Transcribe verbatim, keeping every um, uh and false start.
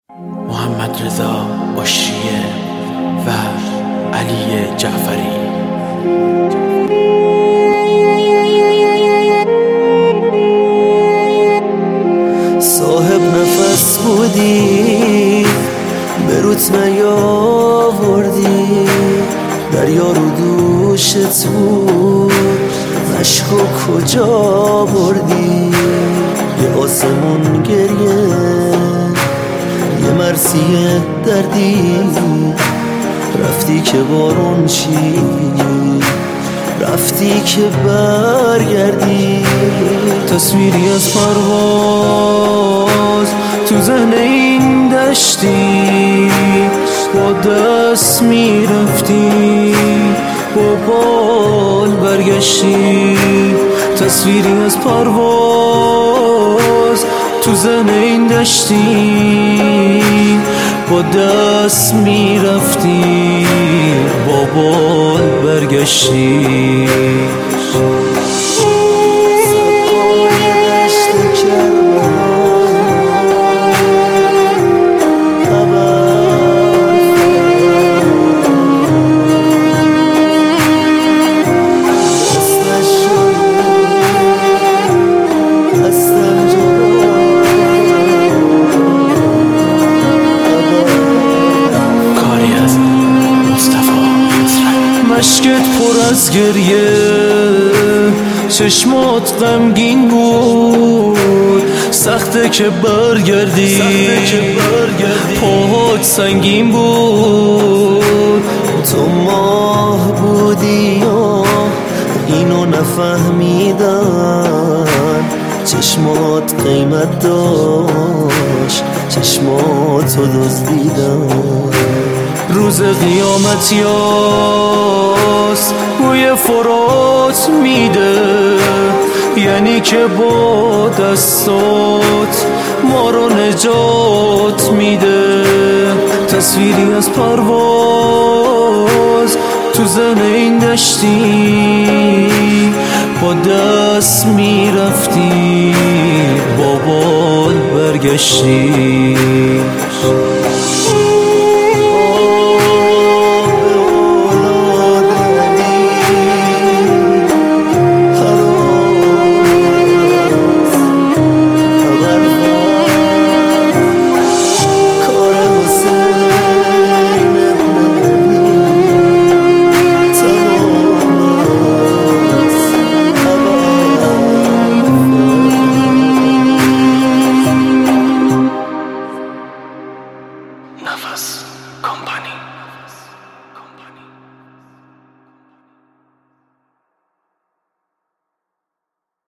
محمد رضا بشریه و علی جعفری. صاحب نفس بودی به روت نیاوردی، دریا رو دوشت بود مشکو کجا بردی؟ یه آسمون گریه، یه مرثیه دردی، رفتی که بارون چی، رفتی که برگردی. تصویری از پرواز تو ذهن این دشتی، با دست میرفتی با بال برگشتی. تصویری از پرواز تو ذهن این دشتی، با دست میرفتی با بال برگشتی. مشکت پر از گریه، چشمات غمگین بود، سخته که برگردی، پاهات سنگین بود. تو ماه بودی یا اینو نفهمیدن، چشمات قیمت داشت، چشماتو دزدیدن. روز قیامت یاست بوی فرات میده، یعنی که با دستات ما رو نجات میده. تصویری از پرواز تو ذهن این دشتی، با دست میرفتی با بال برگشتی.